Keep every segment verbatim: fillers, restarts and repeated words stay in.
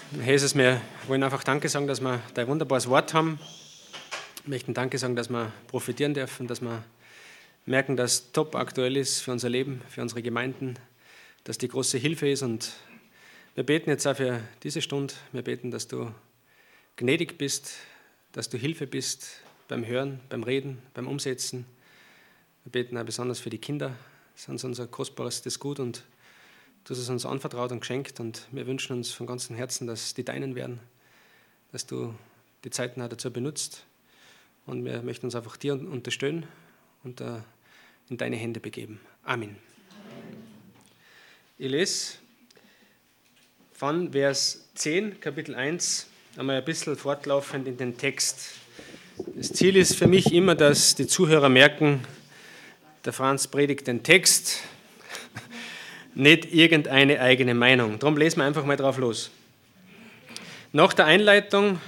Jesus, wir wollen einfach Danke sagen, dass wir dein wunderbares Wort haben. Wir möchten Danke sagen, dass wir profitieren dürfen, dass wir merken, dass es top aktuell ist für unser Leben, für unsere Gemeinden, dass die große Hilfe ist. Und wir beten jetzt auch für diese Stunde. Wir beten, dass du gnädig bist, dass du Hilfe bist beim Hören, beim Reden, beim Umsetzen. Wir beten auch besonders für die Kinder. Das ist unser kostbares Gut und du hast es uns anvertraut und geschenkt und wir wünschen uns von ganzem Herzen, dass die deinen werden, dass du die Zeiten auch dazu benutzt und wir möchten uns einfach dir unterstützen und in deine Hände begeben. Amen. Ich lese von Vers zehn, Kapitel eins, einmal ein bisschen fortlaufend in den Text. Das Ziel ist für mich immer, dass die Zuhörer merken, der Franz predigt den Text, nicht irgendeine eigene Meinung. Darum lesen wir einfach mal drauf los. Nach der Einleitung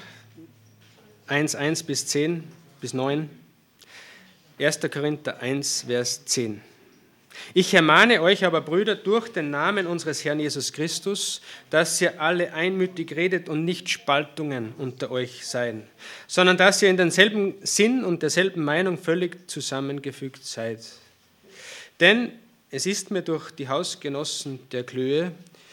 eins, eins bis zehn bis neun, erster Korinther eins, Vers zehn. Ich ermahne euch aber, Brüder, durch den Namen unseres Herrn Jesus Christus, dass ihr alle einmütig redet und nicht Spaltungen unter euch seien, sondern dass ihr in denselben Sinn und derselben Meinung völlig zusammengefügt seid. Denn es ist mir durch die Hausgenossen der Klöhe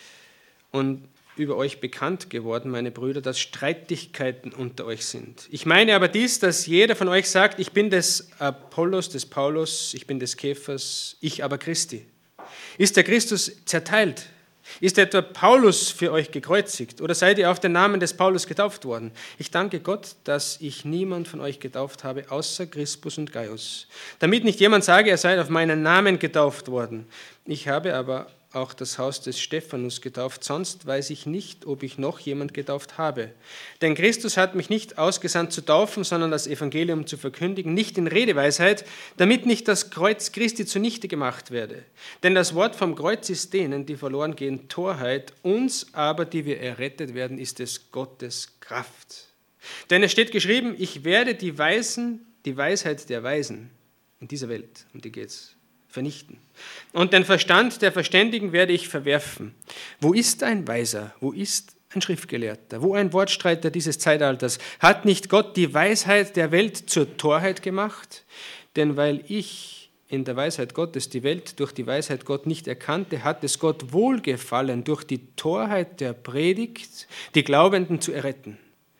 und über euch bekannt geworden, meine Brüder, dass Streitigkeiten unter euch sind. Ich meine aber dies, dass jeder von euch sagt, ich bin des Apollos, des Paulus, ich bin des Kephas, ich aber Christi. Ist der Christus zerteilt? Ist etwa Paulus für euch gekreuzigt? Oder seid ihr auf den Namen des Paulus getauft worden? Ich danke Gott, dass ich niemand von euch getauft habe, außer Crispus und Gaius. Damit nicht jemand sage, er sei auf meinen Namen getauft worden. Ich habe aber auch das Haus des Stephanus getauft, sonst weiß ich nicht, ob ich noch jemand getauft habe. Denn Christus hat mich nicht ausgesandt zu taufen, sondern das Evangelium zu verkündigen, nicht in Redeweisheit, damit nicht das Kreuz Christi zunichte gemacht werde. Denn das Wort vom Kreuz ist denen, die verloren gehen, Torheit, uns aber, die wir errettet werden, ist es Gottes Kraft. Denn es steht geschrieben, ich werde die Weisen, die Weisheit der Weisen in dieser Welt, um die geht's, vernichten. Und den Verstand der Verständigen werde ich verwerfen. Wo ist ein Weiser? Wo ist ein Schriftgelehrter? Wo ein Wortstreiter dieses Zeitalters? Hat nicht Gott die Weisheit der Welt zur Torheit gemacht? Denn weil ich in der Weisheit Gottes die Welt durch die Weisheit Gott nicht erkannte, hat es Gott wohlgefallen, durch die Torheit der Predigt die Glaubenden zu erretten.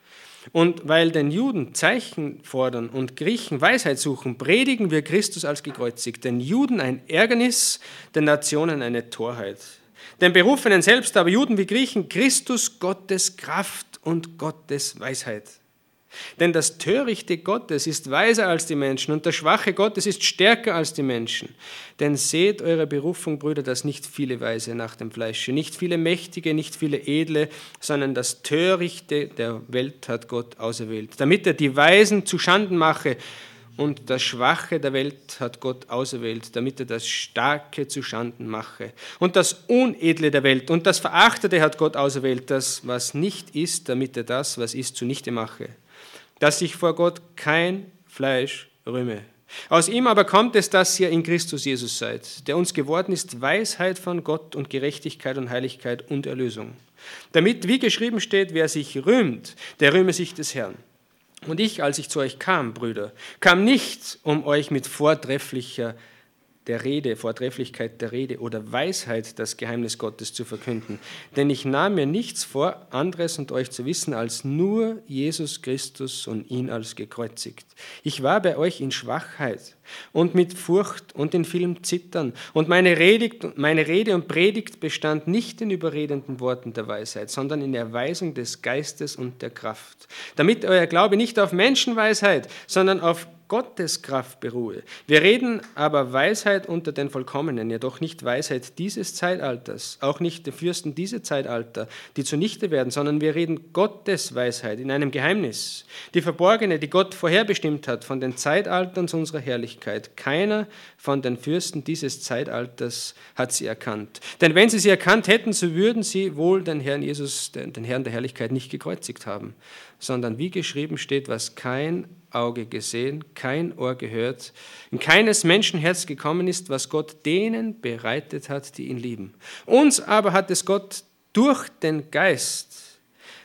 Und weil den Juden Zeichen fordern und Griechen Weisheit suchen, predigen wir Christus als gekreuzigt, den Juden ein Ärgernis, den Nationen eine Torheit. Den Berufenen selbst, aber Juden wie Griechen, Christus Gottes Kraft und Gottes Weisheit. Denn das Törichte Gottes ist weiser als die Menschen und das Schwache Gottes ist stärker als die Menschen. Denn seht eure Berufung, Brüder, dass nicht viele Weise nach dem Fleische, nicht viele Mächtige, nicht viele Edle, sondern das Törichte der Welt hat Gott auserwählt, damit er die Weisen zu Schanden mache. Und das Schwache der Welt hat Gott auserwählt, damit er das Starke zu Schanden mache. Und das Unedle der Welt und das Verachtete hat Gott auserwählt, das, was nicht ist, damit er das, was ist, zunichte mache. Dass sich vor Gott kein Fleisch rühme. Aus ihm aber kommt es, dass ihr in Christus Jesus seid, der uns geworden ist Weisheit von Gott und Gerechtigkeit und Heiligkeit und Erlösung. Damit, wie geschrieben steht, wer sich rühmt, der rühme sich des Herrn. Und ich, als ich zu euch kam, Brüder, kam nicht, um euch mit vortrefflicher der Rede, Vortrefflichkeit der Rede oder Weisheit das Geheimnis Gottes zu verkünden. Denn ich nahm mir nichts vor, anderes und euch zu wissen, als nur Jesus Christus und ihn als gekreuzigt. Ich war bei euch in Schwachheit und mit Furcht und in vielem Zittern. Und meine Rede, meine Rede und Predigt bestand nicht in überredenden Worten der Weisheit, sondern in Erweisung des Geistes und der Kraft. Damit euer Glaube nicht auf Menschenweisheit, sondern auf Gottes Kraft beruhe. Wir reden aber Weisheit unter den Vollkommenen, jedoch nicht Weisheit dieses Zeitalters, auch nicht der Fürsten dieser Zeitalter, die zunichte werden, sondern wir reden Gottes Weisheit in einem Geheimnis, die verborgene, die Gott vorherbestimmt hat von den Zeitaltern unserer Herrlichkeit. Keiner von den Fürsten dieses Zeitalters hat sie erkannt. Denn wenn sie sie erkannt hätten, so würden sie wohl den Herrn Jesus, den Herrn der Herrlichkeit, nicht gekreuzigt haben, sondern wie geschrieben steht, was kein Auge gesehen, kein Ohr gehört, in keines Menschen Herz gekommen ist, was Gott denen bereitet hat, die ihn lieben. Uns aber hat es Gott durch den Geist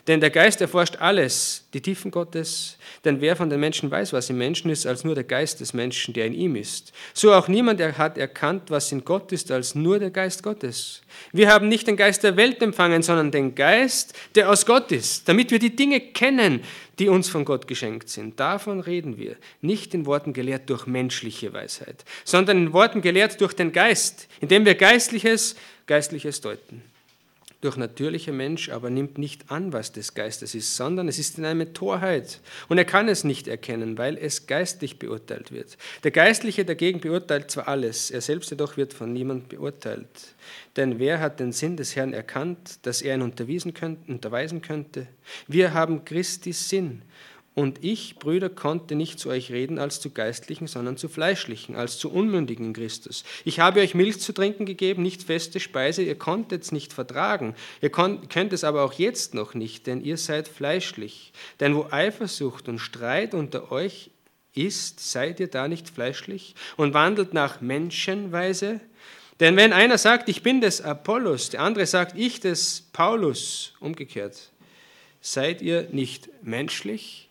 Denn der Geist erforscht alles, die Tiefen Gottes. Denn wer von den Menschen weiß, was im Menschen ist, als nur der Geist des Menschen, der in ihm ist. So auch niemand hat erkannt, was in Gott ist, als nur der Geist Gottes. Wir haben nicht den Geist der Welt empfangen, sondern den Geist, der aus Gott ist, damit wir die Dinge kennen, die uns von Gott geschenkt sind. Davon reden wir, nicht in Worten gelehrt durch menschliche Weisheit, sondern in Worten gelehrt durch den Geist, indem wir Geistliches, Geistliches deuten. Durch natürlicher Mensch aber nimmt nicht an, was des Geistes ist, sondern es ist in eine Torheit. Und er kann es nicht erkennen, weil es geistlich beurteilt wird. Der Geistliche dagegen beurteilt zwar alles, er selbst jedoch wird von niemand beurteilt. Denn wer hat den Sinn des Herrn erkannt, dass er ihn unterweisen könnte, unterweisen könnte? Wir haben Christi Sinn. Und ich, Brüder, konnte nicht zu euch reden als zu Geistlichen, sondern zu Fleischlichen, als zu Unmündigen in Christus. Ich habe euch Milch zu trinken gegeben, nicht feste Speise, ihr konntet es nicht vertragen. Ihr könnt es aber auch jetzt noch nicht, denn ihr seid fleischlich. Denn wo Eifersucht und Streit unter euch ist, seid ihr da nicht fleischlich und wandelt nach Menschenweise? Denn wenn einer sagt, ich bin des Apollos, der andere sagt, ich des Paulus, umgekehrt, seid ihr nicht menschlich?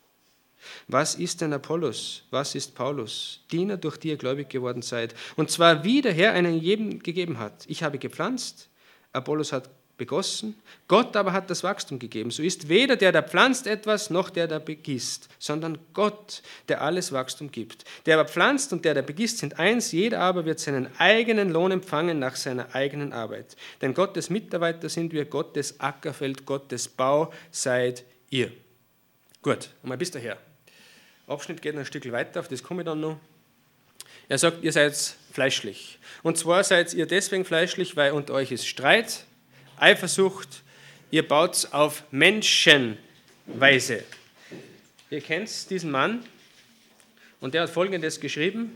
Was ist denn Apollos? Was ist Paulus? Diener, durch die ihr gläubig geworden seid. Und zwar wie der Herr einen jedem gegeben hat. Ich habe gepflanzt, Apollos hat begossen, Gott aber hat das Wachstum gegeben. So ist weder der, der pflanzt etwas, noch der, der begießt, sondern Gott, der alles Wachstum gibt. Der aber pflanzt und der, der begießt, sind eins, jeder aber wird seinen eigenen Lohn empfangen nach seiner eigenen Arbeit. Denn Gottes Mitarbeiter sind wir, Gottes Ackerfeld, Gottes Bau seid ihr. Gut, einmal bis daher. Abschnitt geht noch ein Stück weiter, auf das komme ich dann noch. Er sagt, ihr seid fleischlich. Und zwar seid ihr deswegen fleischlich, weil unter euch ist Streit, Eifersucht, ihr baut auf Menschenweise. Ihr kennt diesen Mann und der hat Folgendes geschrieben.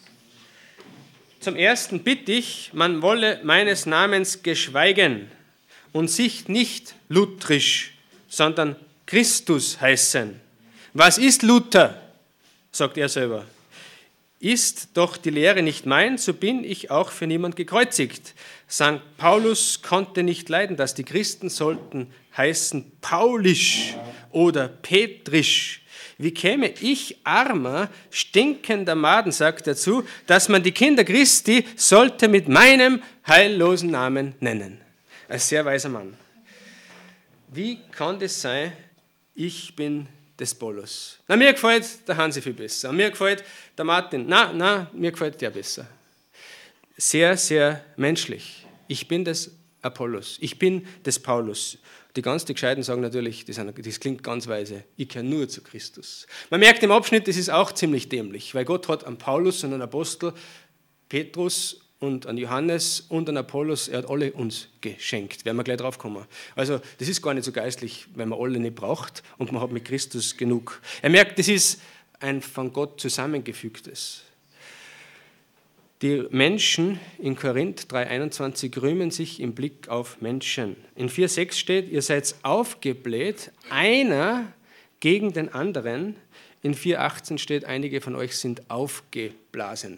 Zum Ersten bitte ich, man wolle meines Namens geschweigen und sich nicht lutherisch, sondern Christus heißen. Was ist Luther? Sagt er selber. Ist doch die Lehre nicht mein, so bin ich auch für niemand gekreuzigt. Sankt Paulus konnte nicht leiden, dass die Christen sollten heißen Paulisch oder Petrisch. Wie käme ich, armer, stinkender Maden, sagt er dazu, dass man die Kinder Christi sollte mit meinem heillosen Namen nennen. Ein sehr weiser Mann. Wie kann das sein, ich bin des Paulus? Na, mir gefällt der Hansi viel besser. Mir gefällt der Martin. Na, na, mir gefällt der besser. Sehr, sehr menschlich. Ich bin des Apollos. Ich bin des Paulus. Die ganz die Gescheiten sagen natürlich, das, das klingt ganz weise, ich gehöre nur zu Christus. Man merkt im Abschnitt, das ist auch ziemlich dämlich, weil Gott hat einen Paulus und einen Apostel, Petrus und an Johannes und an Apollos, er hat alle uns geschenkt. Werden wir gleich drauf kommen. Also das ist gar nicht so geistlich, wenn man alle nicht braucht und man hat mit Christus genug. Er merkt, das ist ein von Gott zusammengefügtes. Die Menschen in Korinth drei einundzwanzig rühmen sich im Blick auf Menschen. In vier sechs steht, ihr seid aufgebläht, einer gegen den anderen. In vier achtzehn steht, einige von euch sind aufgeblasen.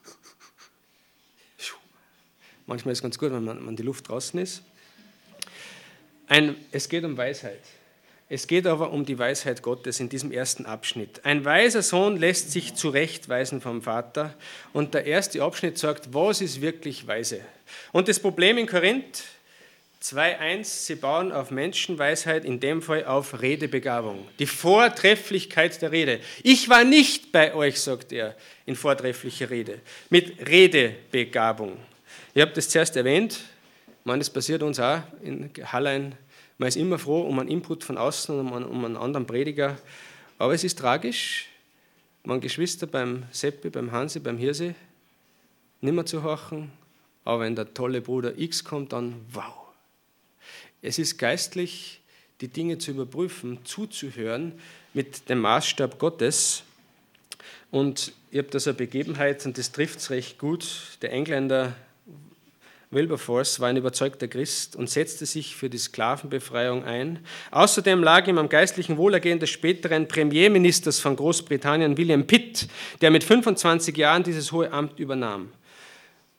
Manchmal ist es ganz gut, wenn man, wenn die Luft draußen ist. Ein, es geht um Weisheit. Es geht aber um die Weisheit Gottes in diesem ersten Abschnitt. Ein weiser Sohn lässt sich zurechtweisen vom Vater. Und der erste Abschnitt sagt, was ist wirklich weise? Und das Problem in Korinth zwei eins, sie bauen auf Menschenweisheit, in dem Fall auf Redebegabung. Die Vortrefflichkeit der Rede. Ich war nicht bei euch, sagt er, in vortrefflicher Rede. Mit Redebegabung. Ich habe das zuerst erwähnt, ich meine, das passiert uns auch in Hallein. Man ist immer froh um einen Input von außen und um einen, um einen anderen Prediger. Aber es ist tragisch, meine Geschwister beim Seppi, beim Hansi, beim Hirsi nicht mehr zu horchen. Aber wenn der tolle Bruder X kommt, dann wow. Es ist geistlich, die Dinge zu überprüfen, zuzuhören mit dem Maßstab Gottes. Und ich habe da so eine Begebenheit, und das trifft es recht gut. Der Engländer Wilberforce war ein überzeugter Christ und setzte sich für die Sklavenbefreiung ein. Außerdem lag ihm am geistlichen Wohlergehen des späteren Premierministers von Großbritannien, William Pitt, der mit fünfundzwanzig Jahren dieses hohe Amt übernahm.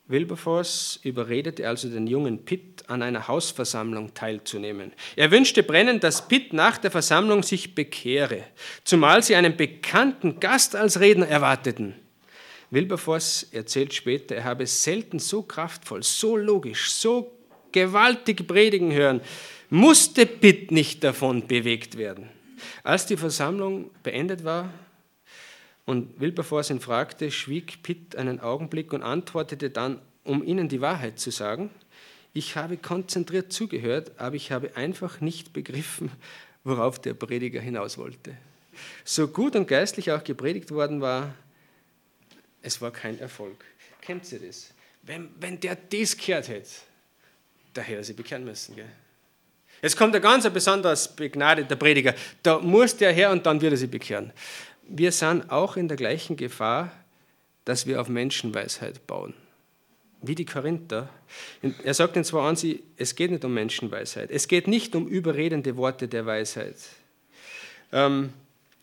Wilberforce überredete also den jungen Pitt, an einer Hausversammlung teilzunehmen. Er wünschte brennend, dass Pitt nach der Versammlung sich bekehre, zumal sie einen bekannten Gast als Redner erwarteten. Wilberforce erzählt später, er habe selten so kraftvoll, so logisch, so gewaltig predigen hören, musste Pitt nicht davon bewegt werden. Als die Versammlung beendet war und Wilberforce ihn fragte, schwieg Pitt einen Augenblick und antwortete dann, um ihnen die Wahrheit zu sagen, ich habe konzentriert zugehört, aber ich habe einfach nicht begriffen, worauf der Prediger hinaus wollte. So gut und geistlich auch gepredigt worden war, es war kein Erfolg. Kennt ihr das? Wenn, wenn der das gehört hätte, da hätte er sich bekehren müssen. Gell? Jetzt kommt ein ganz besonders begnadeter Prediger. Da muss der her und dann wird er sich bekehren. Wir sind auch in der gleichen Gefahr, dass wir auf Menschenweisheit bauen. Wie die Korinther. Er sagt in zwei Ansi, es geht nicht um Menschenweisheit. Es geht nicht um überredende Worte der Weisheit. Ähm,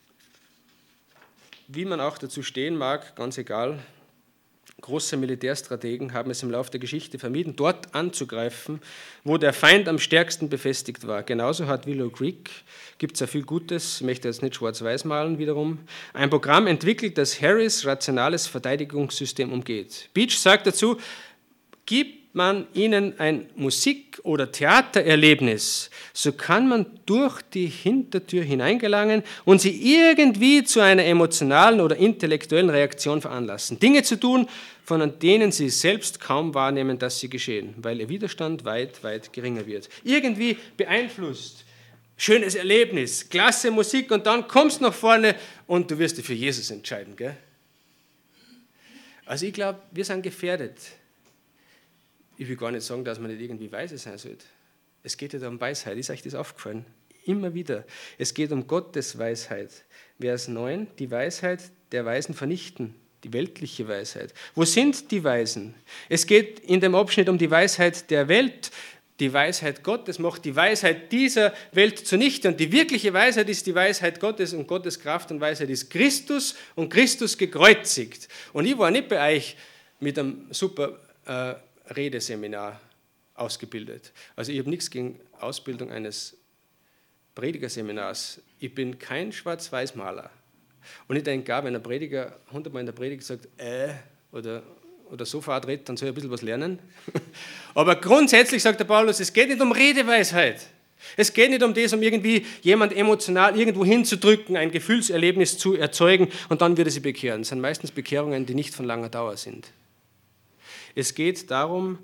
wie man auch dazu stehen mag, ganz egal, große Militärstrategen haben es im Laufe der Geschichte vermieden, dort anzugreifen, wo der Feind am stärksten befestigt war. Genauso hat Willow Creek, gibt es ja viel Gutes, ich möchte jetzt nicht schwarz-weiß malen wiederum, ein Programm entwickelt, das Harris' rationales Verteidigungssystem umgeht. Beach sagt dazu, gibt man ihnen ein Musik- oder Theatererlebnis, so kann man durch die Hintertür hineingelangen und sie irgendwie zu einer emotionalen oder intellektuellen Reaktion veranlassen. Dinge zu tun, von denen sie selbst kaum wahrnehmen, dass sie geschehen, weil ihr Widerstand weit, weit geringer wird. Irgendwie beeinflusst. Schönes Erlebnis, klasse Musik und dann kommst du nach vorne und du wirst dich für Jesus entscheiden. Gell? Also ich glaube, wir sind gefährdet. Ich will gar nicht sagen, dass man nicht irgendwie weise sein sollte. Es geht ja um Weisheit. Ist euch das aufgefallen? Immer wieder. Es geht um Gottes Weisheit. Vers neun, die Weisheit der Weisen vernichten. Die weltliche Weisheit. Wo sind die Weisen? Es geht in dem Abschnitt um die Weisheit der Welt. Die Weisheit Gottes macht die Weisheit dieser Welt zunichte. Und die wirkliche Weisheit ist die Weisheit Gottes und Gottes Kraft und Weisheit ist Christus und Christus gekreuzigt. Und ich war nicht bei euch mit einem super äh, Redeseminar ausgebildet. Also ich habe nichts gegen Ausbildung eines Predigerseminars. Ich bin kein Schwarz-Weiß-Maler. Und ich denke gar, wenn ein Prediger hundertmal in der Predigt sagt, äh, oder, oder so redet, dann soll er ein bisschen was lernen. Aber grundsätzlich sagt der Paulus, es geht nicht um Redeweisheit. Es geht nicht um das, um irgendwie jemand emotional irgendwo hinzudrücken, ein Gefühlserlebnis zu erzeugen und dann wird er sie bekehren. Das sind meistens Bekehrungen, die nicht von langer Dauer sind. Es geht darum,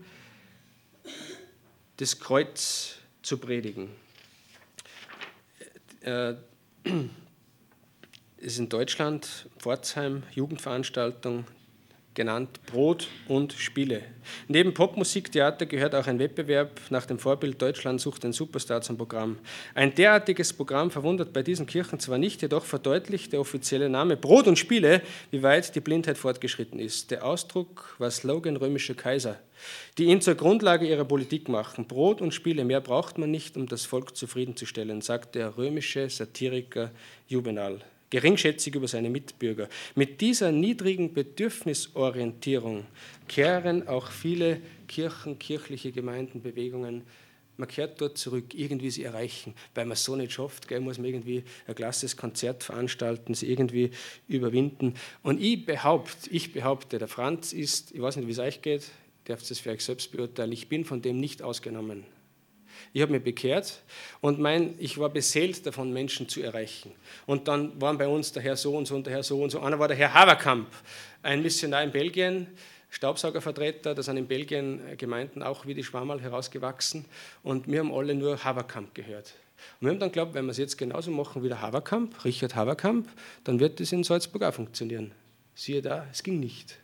das Kreuz zu predigen. Es ist in Deutschland, Pforzheim, Jugendveranstaltung, genannt Brot und Spiele. Neben Popmusik, Theater gehört auch ein Wettbewerb nach dem Vorbild Deutschland sucht den Superstar zum Programm. Ein derartiges Programm verwundert bei diesen Kirchen zwar nicht, jedoch verdeutlicht der offizielle Name Brot und Spiele, wie weit die Blindheit fortgeschritten ist. Der Ausdruck war Slogan römischer Kaiser, die ihn zur Grundlage ihrer Politik machen. Brot und Spiele, mehr braucht man nicht, um das Volk zufriedenzustellen, sagt der römische Satiriker Juvenal. Geringschätzig über seine Mitbürger. Mit dieser niedrigen Bedürfnisorientierung kehren auch viele Kirchen, kirchliche Gemeinden, Bewegungen, man kehrt dort zurück, irgendwie sie erreichen. Weil man es so nicht schafft, gell, muss man irgendwie ein klasses Konzert veranstalten, sie irgendwie überwinden. Und ich behaupte, ich behaupte, der Franz ist, ich weiß nicht, wie es euch geht, ihr dürft es für euch selbst beurteilen, ich bin von dem nicht ausgenommen. Ich habe mich bekehrt und mein, ich war beseelt davon, Menschen zu erreichen. Und dann waren bei uns der Herr so und so und der Herr so und so. Einer war der Herr Haverkamp, ein Missionar in Belgien, Staubsaugervertreter, da sind in Belgien Gemeinden auch wie die Schwammerl herausgewachsen. Und wir haben alle nur Haverkamp gehört. Und wir haben dann geglaubt, wenn wir es jetzt genauso machen wie der Haverkamp, Richard Haverkamp, dann wird das in Salzburg auch funktionieren. Siehe da, es ging nicht.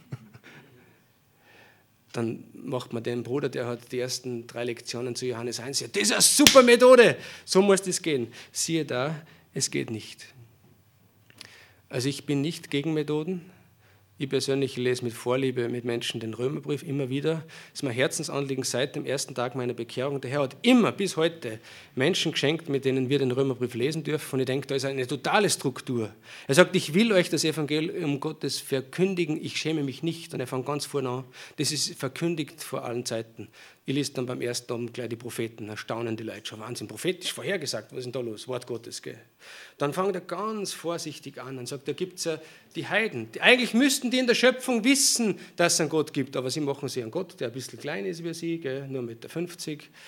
Dann macht man den Bruder, der hat die ersten drei Lektionen zu Johannes eins, ja, das ist eine super Methode, so muss das gehen. Siehe da, es geht nicht. Also ich bin nicht gegen Methoden, Ich persönlich lese mit Vorliebe mit Menschen den Römerbrief immer wieder. Das ist mein Herzensanliegen seit dem ersten Tag meiner Bekehrung. Der Herr hat immer bis heute Menschen geschenkt, mit denen wir den Römerbrief lesen dürfen. Und ich denke, da ist eine totale Struktur. Er sagt, ich will euch das Evangelium Gottes verkündigen, ich schäme mich nicht. Und er fängt ganz vorne an. Das ist verkündigt vor allen Zeiten. Ich lese dann beim ersten Abend gleich die Propheten, da staunen die Leute schon. Wahnsinn, prophetisch vorhergesagt, was ist denn da los? Wort Gottes, gell? Dann fängt er ganz vorsichtig an und sagt, da gibt es ja die Heiden. Eigentlich müssten die in der Schöpfung wissen, dass es einen Gott gibt, aber sie machen sich einen Gott, der ein bisschen klein ist wie sie, gell? Nur eins Komma fünfzig Meter.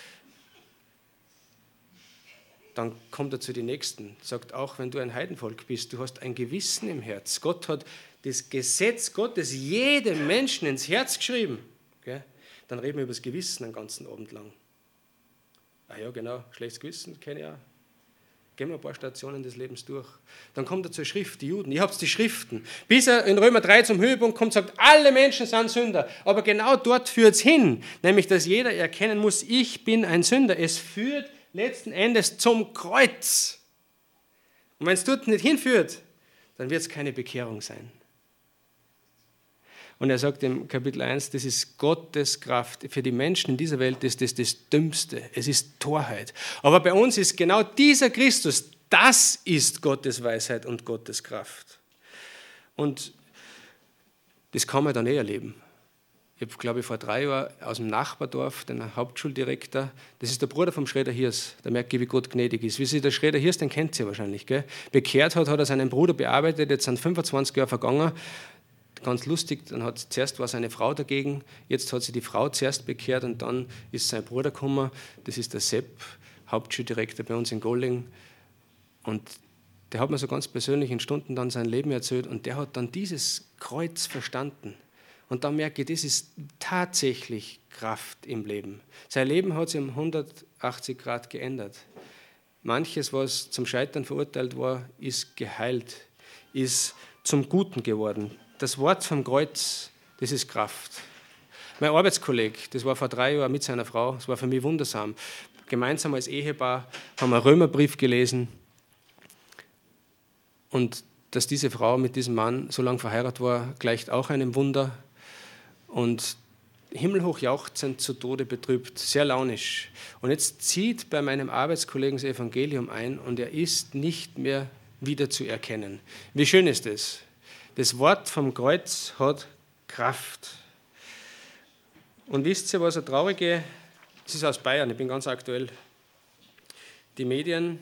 Dann kommt er zu den Nächsten, sagt auch, wenn du ein Heidenvolk bist, du hast ein Gewissen im Herz. Gott hat das Gesetz Gottes jedem Menschen ins Herz geschrieben, gell? Dann reden wir über das Gewissen den ganzen Abend lang. Ah ja, genau, schlechtes Gewissen kenne ich auch. Gehen wir ein paar Stationen des Lebens durch. Dann kommt er zur Schrift, die Juden. Ihr habt die Schriften. Bis er in Römer drei zum Höhepunkt kommt, sagt, alle Menschen sind Sünder. Aber genau dort führt es hin, nämlich, dass jeder erkennen muss, ich bin ein Sünder. Es führt letzten Endes zum Kreuz. Und wenn es dort nicht hinführt, dann wird es keine Bekehrung sein. Und er sagt im Kapitel eins, das ist Gottes Kraft. Für die Menschen in dieser Welt ist das das Dümmste. Es ist Torheit. Aber bei uns ist genau dieser Christus, das ist Gottes Weisheit und Gottes Kraft. Und das kann man dann eh erleben. Ich habe, glaube ich, vor drei Jahren aus dem Nachbardorf, den Hauptschuldirektor, das ist der Bruder vom Schröder Hirs, da merkt ihr, wie Gott gnädig ist. Wie sich der Schröder Hirs, den kennt ihr wahrscheinlich, gell? Bekehrt hat, hat er seinen Bruder bearbeitet, jetzt sind fünfundzwanzig Jahre vergangen. Ganz lustig, dann hat zuerst war seine Frau dagegen, jetzt hat sie die Frau zuerst bekehrt und dann ist sein Bruder gekommen, das ist der Sepp, Hauptschuldirektor bei uns in Golling. Und der hat mir so ganz persönlich in Stunden dann sein Leben erzählt und der hat dann dieses Kreuz verstanden. Und dann merke ich, das ist tatsächlich Kraft im Leben. Sein Leben hat sich um hundertachtzig Grad geändert. Manches, was zum Scheitern verurteilt war, ist geheilt, ist zum Guten geworden. Das Wort vom Kreuz, das ist Kraft. Mein Arbeitskollege, das war vor drei Jahren mit seiner Frau, das war für mich wundersam. Gemeinsam als Ehepaar haben wir einen Römerbrief gelesen. Und dass diese Frau mit diesem Mann so lange verheiratet war, gleicht auch einem Wunder. Und himmelhoch jauchzend, zu Tode betrübt, sehr launisch. Und jetzt zieht bei meinem Arbeitskollegen das Evangelium ein und er ist nicht mehr wieder zu erkennen. Wie schön ist das? Das Wort vom Kreuz hat Kraft. Und wisst ihr, was eine traurige, das ist aus Bayern, ich bin ganz aktuell, die Medien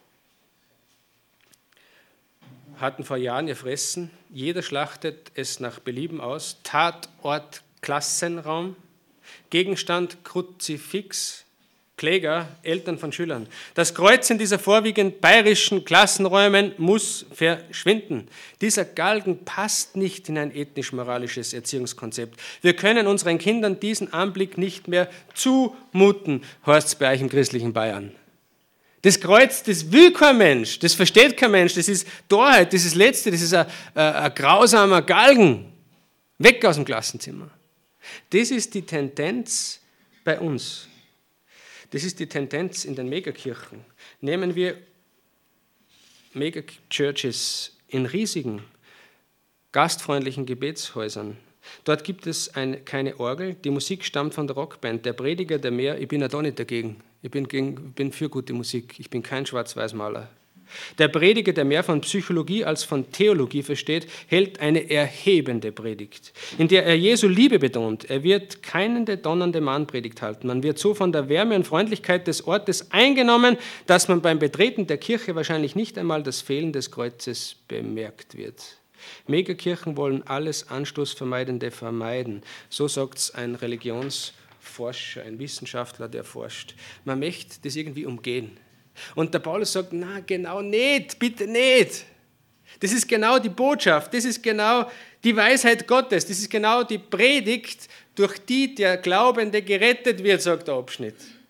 hatten vor Jahren ihr Fressen, jeder schlachtet es nach Belieben aus, Tatort Klassenraum, Gegenstand Kruzifix, Kläger, Eltern von Schülern. Das Kreuz in dieser vorwiegend bayerischen Klassenräumen muss verschwinden. Dieser Galgen passt nicht in ein ethnisch-moralisches Erziehungskonzept. Wir können unseren Kindern diesen Anblick nicht mehr zumuten, heißt es bei euch im christlichen Bayern. Das Kreuz, das will kein Mensch, das versteht kein Mensch, das ist Torheit, das ist Letzte, das ist ein, ein, ein grausamer Galgen. Weg aus dem Klassenzimmer. Das ist die Tendenz bei uns. Das ist die Tendenz in den Megakirchen. Nehmen wir Megachurches in riesigen, gastfreundlichen Gebetshäusern. Dort gibt es eine, keine Orgel, die Musik stammt von der Rockband. Der Prediger, der mehr, ich bin ja da nicht dagegen, ich bin, gegen, bin für gute Musik, ich bin kein Schwarz-Weiß-Maler. Der Prediger, der mehr von Psychologie als von Theologie versteht, hält eine erhebende Predigt, in der er Jesu Liebe betont. Er wird keine donnernde Mahnpredigt halten. Man wird so von der Wärme und Freundlichkeit des Ortes eingenommen, dass man beim Betreten der Kirche wahrscheinlich nicht einmal das Fehlen des Kreuzes bemerkt wird. Megakirchen wollen alles Anstoßvermeidende vermeiden. So sagt es ein Religionsforscher, ein Wissenschaftler, der forscht. Man möchte das irgendwie umgehen. Und der Paulus sagt, na genau nicht, bitte nicht. Das ist genau die Botschaft, das ist genau die Weisheit Gottes, das ist genau die Predigt, durch die der Glaubende gerettet wird, sagt der Abschnitt.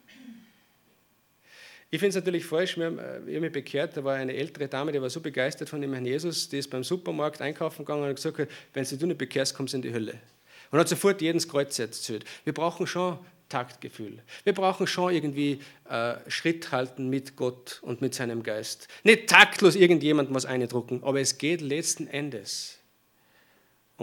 Ich finde es natürlich falsch, wir haben, ich habe mich bekehrt, da war eine ältere Dame, die war so begeistert von dem Herrn Jesus, die ist beim Supermarkt einkaufen gegangen und hat gesagt, wenn du nicht bekehrst, kommst du in die Hölle. Und hat sofort jeden das Kreuz erzählt. Wir brauchen schon Taktgefühl. Wir brauchen schon irgendwie äh, Schritt halten mit Gott und mit seinem Geist. Nicht taktlos irgendjemandem was eindrucken, aber es geht letzten Endes um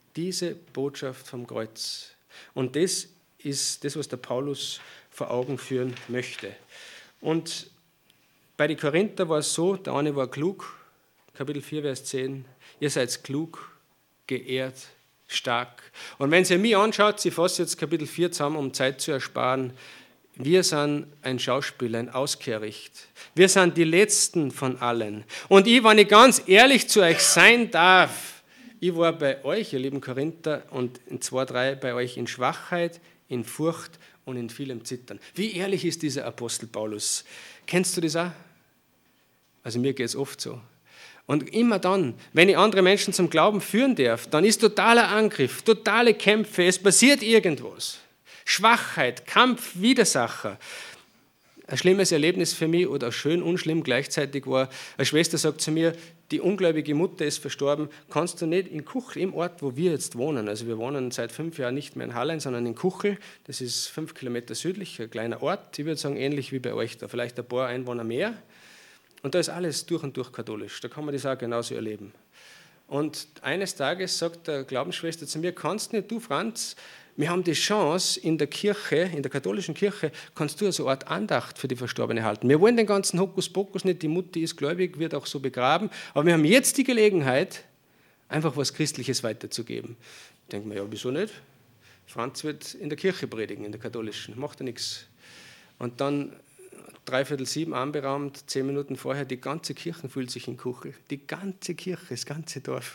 Diese Botschaft vom Kreuz. Und das ist das, was der Paulus vor Augen führen möchte. Und bei den Korinther war es so, der eine war klug, Kapitel vier, Vers zehn, ihr seid klug, geehrt, stark. Und wenn ihr mich anschaut, ich fasse jetzt Kapitel vier zusammen, um Zeit zu ersparen, wir sind ein Schauspiel, ein Auskehricht. Wir sind die Letzten von allen. Und ich, wenn ich ganz ehrlich zu euch sein darf, ich war bei euch, ihr lieben Korinther, und in zwei, drei bei euch in Schwachheit, in Furcht und in vielem Zittern. Wie ehrlich ist dieser Apostel Paulus? Kennst du das auch? Also mir geht es oft so. Und immer dann, wenn ich andere Menschen zum Glauben führen darf, dann ist totaler Angriff, totale Kämpfe, es passiert irgendwas. Schwachheit, Kampf, Widersacher. Ein schlimmes Erlebnis für mich oder schön, unschlimm gleichzeitig war, eine Schwester sagt zu mir, die ungläubige Mutter ist verstorben, kannst du nicht in Kuchel, im Ort, wo wir jetzt wohnen, also wir wohnen seit fünf Jahren nicht mehr in Hallein, sondern in Kuchel, das ist fünf Kilometer südlich, ein kleiner Ort, ich würde sagen ähnlich wie bei euch da, vielleicht ein paar Einwohner mehr. Und da ist alles durch und durch katholisch, da kann man das auch genauso erleben. Und eines Tages sagt der Glaubensschwester zu mir, kannst nicht du, Franz, wir haben die Chance, in der Kirche, in der katholischen Kirche, kannst du so eine Art Andacht für die Verstorbene halten. Wir wollen den ganzen Hokuspokus nicht, die Mutti ist gläubig, wird auch so begraben, aber wir haben jetzt die Gelegenheit, einfach was Christliches weiterzugeben. Ich denke mir, ja, wieso nicht? Franz wird in der Kirche predigen, in der katholischen, macht ja nichts. Und dann dreiviertel sieben anberaumt, zehn Minuten vorher, die ganze Kirche fühlt sich in Kuchel. Die ganze Kirche, das ganze Dorf.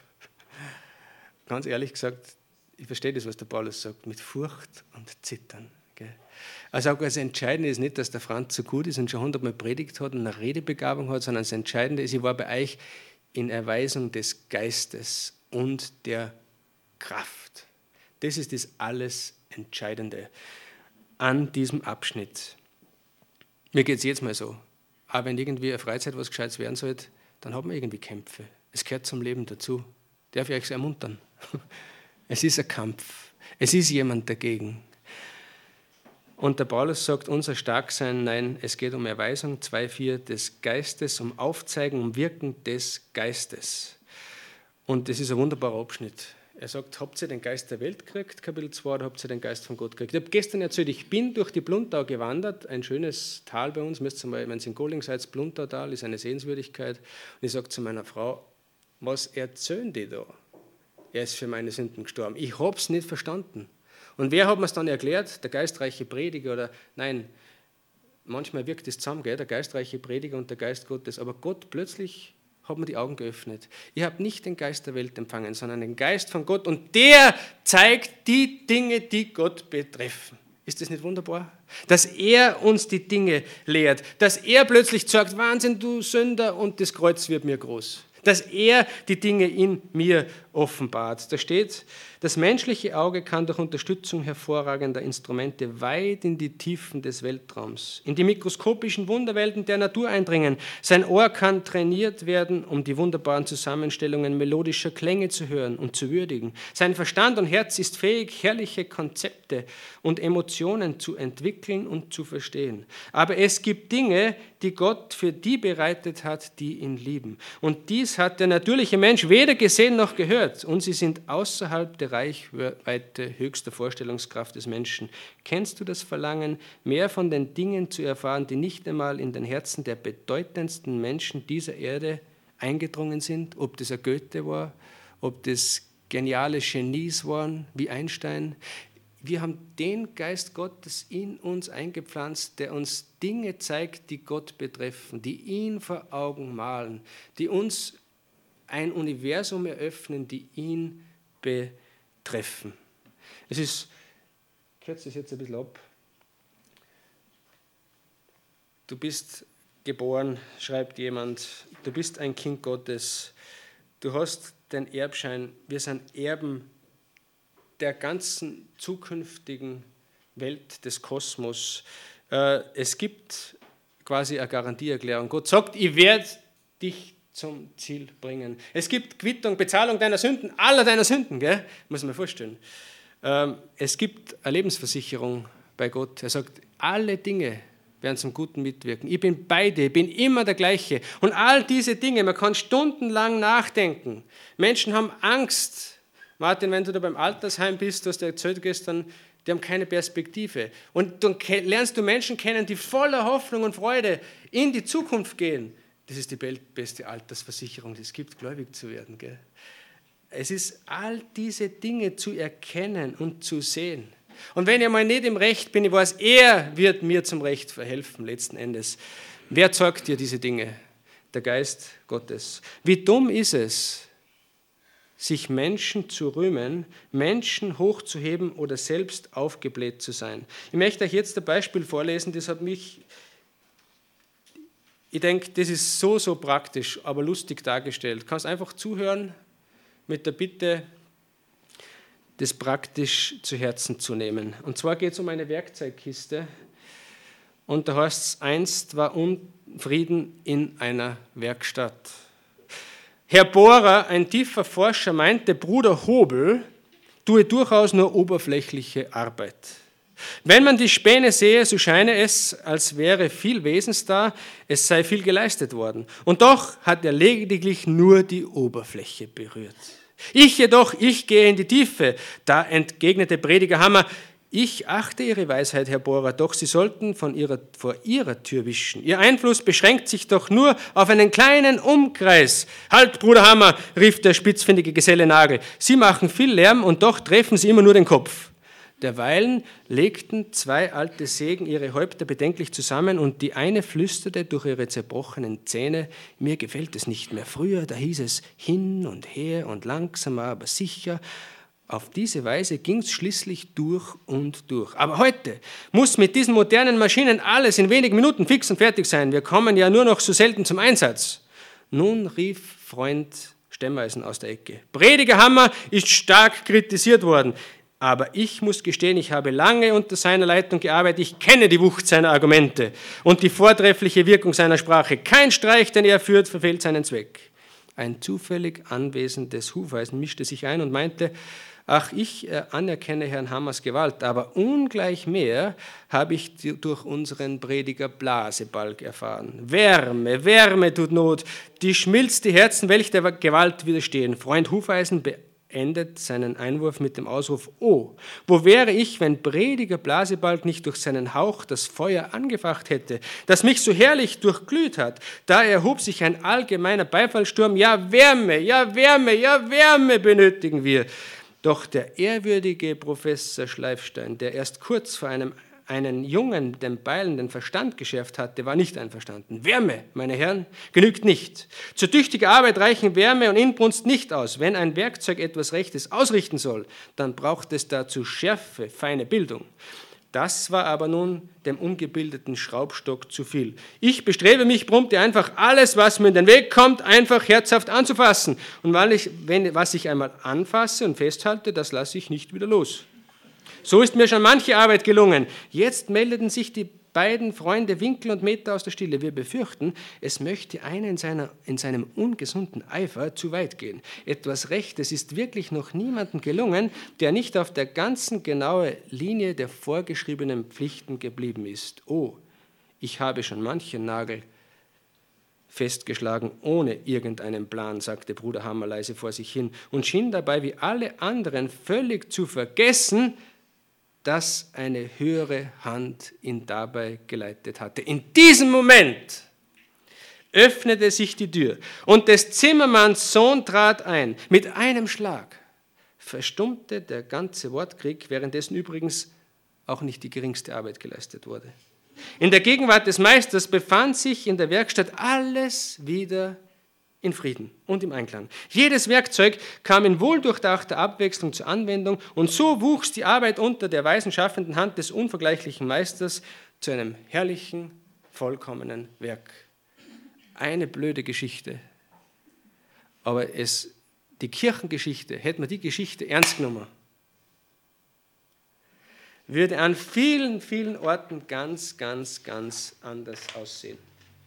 Ganz ehrlich gesagt, ich verstehe das, was der Paulus sagt, mit Furcht und Zittern. Gell? Also auch das Entscheidende ist nicht, dass der Franz so gut ist und schon hundertmal predigt hat und eine Redebegabung hat, sondern das Entscheidende ist, ich war bei euch in Erweisung des Geistes und der Kraft. Das ist das alles Entscheidende an diesem Abschnitt. Mir geht es jetzt mal so. Aber wenn irgendwie eine Freizeit was Gescheites werden sollte, dann haben wir irgendwie Kämpfe. Es gehört zum Leben dazu. Darf ich euch so ermuntern? Es ist ein Kampf. Es ist jemand dagegen. Und der Paulus sagt, unser Starksein, nein, es geht um Erweisung zwei vier des Geistes, um Aufzeigen, um Wirken des Geistes. Und das ist ein wunderbarer Abschnitt. Er sagt, habt ihr den Geist der Welt gekriegt, Kapitel zwei, oder habt ihr den Geist von Gott gekriegt? Ich habe gestern erzählt, ich bin durch die Blundau gewandert, ein schönes Tal bei uns, müsst ihr mal, wenn ihr in Golling seid, das Blundautal ist eine Sehenswürdigkeit. Und ich sage zu meiner Frau, was erzählen die da? Er ist für meine Sünden gestorben. Ich habe es nicht verstanden. Und wer hat mir es dann erklärt? Der geistreiche Prediger oder nein, manchmal wirkt es zusammen, gell? Der geistreiche Prediger und der Geist Gottes. Aber Gott plötzlich hat mir die Augen geöffnet. Ich habe nicht den Geist der Welt empfangen, sondern den Geist von Gott. Und der zeigt die Dinge, die Gott betreffen. Ist das nicht wunderbar? Dass er uns die Dinge lehrt. Dass er plötzlich sagt, Wahnsinn, du Sünder, und das Kreuz wird mir groß. Dass er die Dinge in mir offenbart. Da steht, das menschliche Auge kann durch Unterstützung hervorragender Instrumente weit in die Tiefen des Weltraums, in die mikroskopischen Wunderwelten der Natur eindringen. Sein Ohr kann trainiert werden, um die wunderbaren Zusammenstellungen melodischer Klänge zu hören und zu würdigen. Sein Verstand und Herz ist fähig, herrliche Konzepte und Emotionen zu entwickeln und zu verstehen. Aber es gibt Dinge, die Gott für die bereitet hat, die ihn lieben. Und dies hat der natürliche Mensch weder gesehen noch gehört. Und sie sind außerhalb der Reichweite höchster Vorstellungskraft des Menschen. Kennst du das Verlangen, mehr von den Dingen zu erfahren, die nicht einmal in den Herzen der bedeutendsten Menschen dieser Erde eingedrungen sind? Ob das ein Goethe war, ob das geniale Genies waren, wie Einstein. Wir haben den Geist Gottes in uns eingepflanzt, der uns Dinge zeigt, die Gott betreffen, die ihn vor Augen malen, die uns ein Universum eröffnen, die ihn betreffen. Es ist, ich kürze das jetzt ein bisschen ab. Du bist geboren, schreibt jemand, du bist ein Kind Gottes, du hast den Erbschein, wir sind Erben der ganzen zukünftigen Welt des Kosmos. Es gibt quasi eine Garantieerklärung. Gott sagt, ich werde dich zum Ziel bringen. Es gibt Quittung, Bezahlung deiner Sünden, aller deiner Sünden, gell? Muss man sich vorstellen. Es gibt eine Lebensversicherung bei Gott. Er sagt, alle Dinge werden zum Guten mitwirken. Ich bin bei dir, ich bin immer der gleiche. Und all diese Dinge, man kann stundenlang nachdenken. Menschen haben Angst Martin, wenn du da beim Altersheim bist, du hast ja erzählt gestern, die haben keine Perspektive. Und dann lernst du Menschen kennen, die voller Hoffnung und Freude in die Zukunft gehen. Das ist die beste Altersversicherung, die es gibt, gläubig zu werden. Gell? Es ist all diese Dinge zu erkennen und zu sehen. Und wenn ich mal nicht im Recht bin, ich weiß, er wird mir zum Recht verhelfen, letzten Endes. Wer zeigt dir diese Dinge? Der Geist Gottes. Wie dumm ist es, sich Menschen zu rühmen, Menschen hochzuheben oder selbst aufgebläht zu sein. Ich möchte euch jetzt ein Beispiel vorlesen, das hat mich, ich denke, das ist so, so praktisch, aber lustig dargestellt. Du kannst einfach zuhören mit der Bitte, das praktisch zu Herzen zu nehmen. Und zwar geht es um eine Werkzeugkiste und da heißt es, einst war Unfrieden in einer Werkstatt. Herr Bohrer, ein tiefer Forscher, meinte, Bruder Hobel tue durchaus nur oberflächliche Arbeit. Wenn man die Späne sehe, so scheine es, als wäre viel Wesens da, es sei viel geleistet worden. Und doch hat er lediglich nur die Oberfläche berührt. Ich jedoch, ich gehe in die Tiefe. Da entgegnete Prediger Hammer, ich achte Ihre Weisheit, Herr Bohrer, doch Sie sollten von ihrer, vor Ihrer Tür wischen. Ihr Einfluss beschränkt sich doch nur auf einen kleinen Umkreis. Halt, Bruder Hammer, rief der spitzfindige Geselle Nagel. Sie machen viel Lärm und doch treffen Sie immer nur den Kopf. Derweilen legten zwei alte Sägen ihre Häupter bedenklich zusammen und die eine flüsterte durch ihre zerbrochenen Zähne, mir gefällt es nicht mehr. Früher, da hieß es hin und her und langsamer, aber sicher. Auf diese Weise ging es schließlich durch und durch. Aber heute muss mit diesen modernen Maschinen alles in wenigen Minuten fix und fertig sein. Wir kommen ja nur noch so selten zum Einsatz. Nun rief Freund Stemmeisen aus der Ecke. Prediger Hammer ist stark kritisiert worden. Aber ich muss gestehen, ich habe lange unter seiner Leitung gearbeitet. Ich kenne die Wucht seiner Argumente und die vortreffliche Wirkung seiner Sprache. Kein Streich, den er führt, verfehlt seinen Zweck. Ein zufällig anwesendes Hufeisen mischte sich ein und meinte, ach, ich anerkenne Herrn Hammers Gewalt, aber ungleich mehr habe ich durch unseren Prediger Blasebalg erfahren. Wärme, Wärme tut Not, die schmilzt die Herzen, welche der Gewalt widerstehen. Freund Hufeisen beendet seinen Einwurf mit dem Ausruf, oh, wo wäre ich, wenn Prediger Blasebalg nicht durch seinen Hauch das Feuer angefacht hätte, das mich so herrlich durchglüht hat. Da erhob sich ein allgemeiner Beifallssturm, ja Wärme, ja Wärme, ja Wärme benötigen wir. Doch der ehrwürdige Professor Schleifstein, der erst kurz vor einem einen Jungen den Beilen den Verstand geschärft hatte, war nicht einverstanden. Wärme, meine Herren, genügt nicht. Zur tüchtigen Arbeit reichen Wärme und Inbrunst nicht aus. Wenn ein Werkzeug etwas Rechtes ausrichten soll, dann braucht es dazu Schärfe, feine Bildung. Das war aber nun dem ungebildeten Schraubstock zu viel. Ich bestrebe mich, brummte einfach, alles, was mir in den Weg kommt, einfach herzhaft anzufassen. Und weil ich, wenn, was ich einmal anfasse und festhalte, das lasse ich nicht wieder los. So ist mir schon manche Arbeit gelungen. Jetzt meldeten sich die beiden Freunde Winkel und Meter aus der Stille. Wir befürchten, es möchte einer in, seiner, in seinem ungesunden Eifer zu weit gehen. Etwas Rechtes ist wirklich noch niemandem gelungen, der nicht auf der ganzen genauen Linie der vorgeschriebenen Pflichten geblieben ist. Oh, ich habe schon manchen Nagel festgeschlagen, ohne irgendeinen Plan, sagte Bruder Hammer leise vor sich hin und schien dabei wie alle anderen völlig zu vergessen, dass eine höhere Hand ihn dabei geleitet hatte. In diesem Moment öffnete sich die Tür und des Zimmermanns Sohn trat ein. Mit einem Schlag verstummte der ganze Wortkrieg, währenddessen übrigens auch nicht die geringste Arbeit geleistet wurde. In der Gegenwart des Meisters befand sich in der Werkstatt alles wieder in Frieden und im Einklang. Jedes Werkzeug kam in wohldurchdachter Abwechslung zur Anwendung und so wuchs die Arbeit unter der weisen schaffenden Hand des unvergleichlichen Meisters zu einem herrlichen, vollkommenen Werk. Eine blöde Geschichte, aber es, die Kirchengeschichte, hätte man die Geschichte ernst genommen, würde an vielen, vielen Orten ganz, ganz, ganz anders aussehen.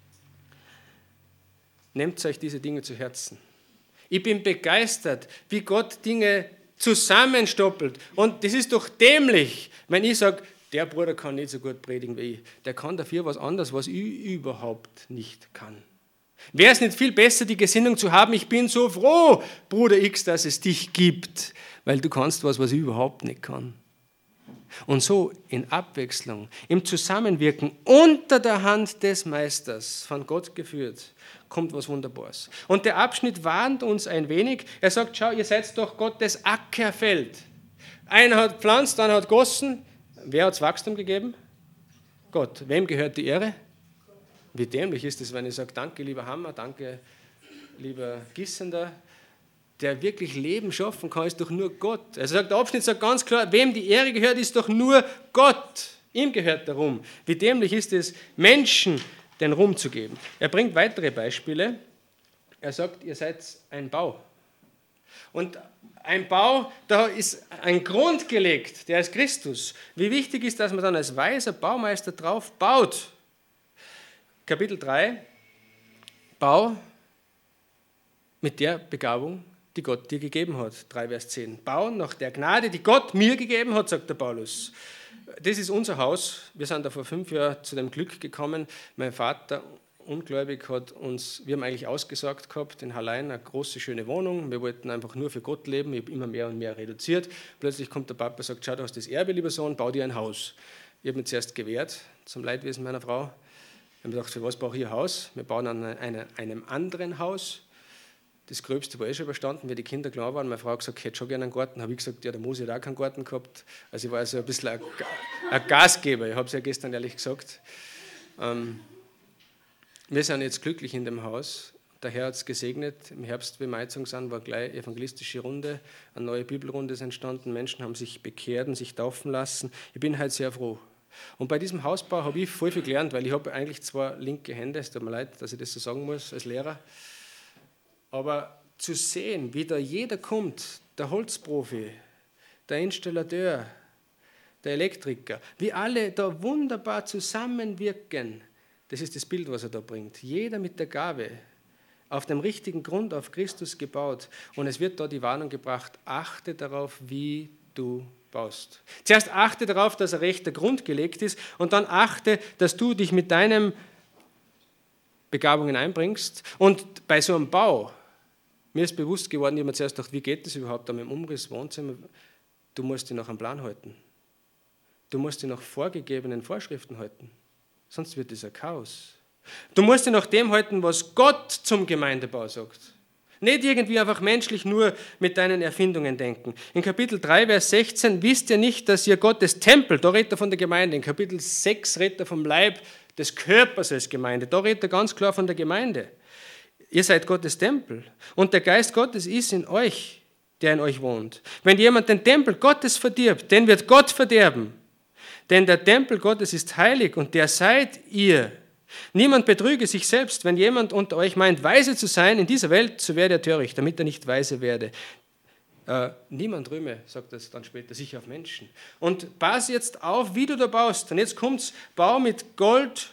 Nehmt euch diese Dinge zu Herzen. Ich bin begeistert, wie Gott Dinge zusammenstoppelt. Und das ist doch dämlich, wenn ich sage, der Bruder kann nicht so gut predigen wie ich. Der kann dafür was anderes, was ich überhaupt nicht kann. Wäre es nicht viel besser, die Gesinnung zu haben, ich bin so froh, Bruder X, dass es dich gibt, weil du kannst was, was ich überhaupt nicht kann. Und so in Abwechslung, im Zusammenwirken unter der Hand des Meisters, von Gott geführt, kommt was Wunderbares. Und der Abschnitt warnt uns ein wenig. Er sagt, schau, ihr seid doch Gottes Ackerfeld. Einer hat pflanzt, einer hat gossen. Wer hat das Wachstum gegeben? Gott. Wem gehört die Ehre? Wie dämlich ist es, wenn ich sage, danke lieber Hammer, danke lieber Gissender. Der wirklich Leben schaffen kann, ist doch nur Gott. Also sagt, der Abschnitt sagt ganz klar, wem die Ehre gehört, ist doch nur Gott. Ihm gehört der Ruhm. Wie dämlich ist es, Menschen den Ruhm zu geben. Er bringt weitere Beispiele. Er sagt, ihr seid ein Bau. Und ein Bau, da ist ein Grund gelegt, der ist Christus. Wie wichtig ist, dass man dann als weiser Baumeister drauf baut. Kapitel drei, Bau mit der Begabung, die Gott dir gegeben hat. drei Vers zehn. Bauen nach der Gnade, die Gott mir gegeben hat, sagt der Paulus. Das ist unser Haus. Wir sind da vor fünf Jahren zu dem Glück gekommen. Mein Vater, ungläubig, hat uns, wir haben eigentlich ausgesagt gehabt, in Hallein, eine große, schöne Wohnung. Wir wollten einfach nur für Gott leben. Ich habe immer mehr und mehr reduziert. Plötzlich kommt der Papa und sagt, schau, du hast das Erbe, lieber Sohn, bau dir ein Haus. Ich habe mich zuerst gewehrt, zum Leidwesen meiner Frau. Ich habe gedacht, für was brauche ich ein Haus? Wir bauen an eine, einem anderen Haus. Das Gröbste war eh schon überstanden, wie die Kinder klar waren. Meine Frau hat gesagt, ich hätte schon gerne einen Garten. Habe ich gesagt, ja, der Mose hat auch keinen Garten gehabt. Also ich war also ein bisschen ein, ein Gasgeber. Ich habe es ja gestern ehrlich gesagt. Ähm, wir sind jetzt glücklich in dem Haus. Der Herr hat es gesegnet. Im Herbst, wie wir Heizung sind, war gleich evangelistische Runde. Eine neue Bibelrunde ist entstanden. Menschen haben sich bekehrt und sich taufen lassen. Ich bin halt sehr froh. Und bei diesem Hausbau habe ich voll viel gelernt, weil ich habe eigentlich zwei linke Hände. Es tut mir leid, dass ich das so sagen muss als Lehrer. Aber zu sehen, wie da jeder kommt, der Holzprofi, der Installateur, der Elektriker, wie alle da wunderbar zusammenwirken, das ist das Bild, was er da bringt. Jeder mit der Gabe, auf dem richtigen Grund, auf Christus gebaut. Und es wird da die Warnung gebracht, achte darauf, wie du baust. Zuerst achte darauf, dass ein rechter Grund gelegt ist und dann achte, dass du dich mit deinen Begabungen einbringst. Und bei so einem Bau, mir ist bewusst geworden, ich habe mir zuerst gedacht, wie geht das überhaupt da mit dem Umriss, Wohnzimmer? Du musst dich nach einem Plan halten. Du musst dich nach vorgegebenen Vorschriften halten. Sonst wird das ein Chaos. Du musst dich nach dem halten, was Gott zum Gemeindebau sagt. Nicht irgendwie einfach menschlich nur mit deinen Erfindungen denken. In Kapitel drei, Vers sechzehn, wisst ihr nicht, dass ihr Gottes Tempel, da redet er von der Gemeinde, in Kapitel sechs redet er vom Leib des Körpers als Gemeinde, da redet er ganz klar von der Gemeinde. Ihr seid Gottes Tempel und der Geist Gottes ist in euch, der in euch wohnt. Wenn jemand den Tempel Gottes verdirbt, den wird Gott verderben. Denn der Tempel Gottes ist heilig und der seid ihr. Niemand betrüge sich selbst, wenn jemand unter euch meint, weise zu sein in dieser Welt, so werde er töricht, damit er nicht weise werde. Äh, niemand rühme, sagt das dann später, sicher auf Menschen. Und pass jetzt auf, wie du da baust. Und jetzt kommt's, bau mit Gold.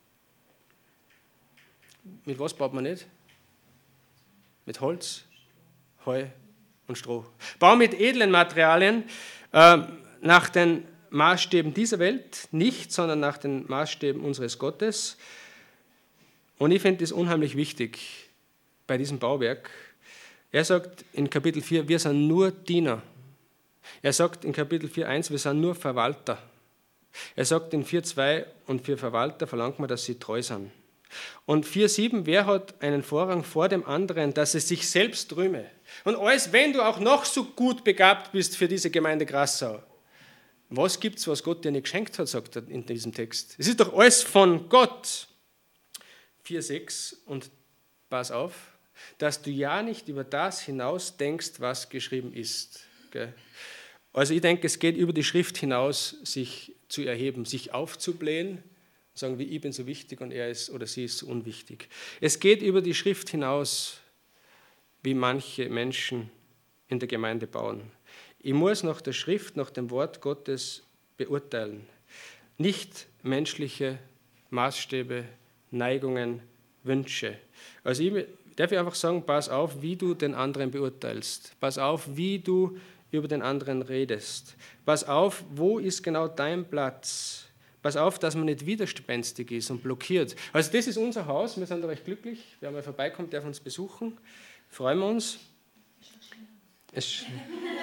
Mit was baut man nicht? Mit Holz, Heu und Stroh. Bau mit edlen Materialien, äh, nach den Maßstäben dieser Welt nicht, sondern nach den Maßstäben unseres Gottes. Und ich finde das unheimlich wichtig bei diesem Bauwerk. Er sagt in Kapitel vier, wir sind nur Diener. Er sagt in Kapitel vier eins, wir sind nur Verwalter. Er sagt in vier zwei, und für Verwalter verlangt man, dass sie treu sind. Und vier sieben, wer hat einen Vorrang vor dem anderen, dass es sich selbst rühme? Und alles, wenn du auch noch so gut begabt bist für diese Gemeinde Grassau, was gibt es, was Gott dir nicht geschenkt hat, sagt er in diesem Text. Es ist doch alles von Gott. vier sechs, und pass auf, dass du ja nicht über das hinaus denkst, was geschrieben ist. Also ich denke, es geht über die Schrift hinaus, sich zu erheben, sich aufzublähen, sagen, wie ich bin so wichtig und er ist oder sie ist so unwichtig. Es geht über die Schrift hinaus, wie manche Menschen in der Gemeinde bauen. Ich muss nach der Schrift, nach dem Wort Gottes beurteilen. Nicht menschliche Maßstäbe, Neigungen, Wünsche. Also ich darf ich einfach sagen, pass auf, wie du den anderen beurteilst. Pass auf, wie du über den anderen redest. Pass auf, wo ist genau dein Platz. Pass auf, dass man nicht widerspenstig ist und blockiert. Also das ist unser Haus, wir sind recht glücklich. Wer mal vorbeikommt, darf uns besuchen. Freuen wir uns. Es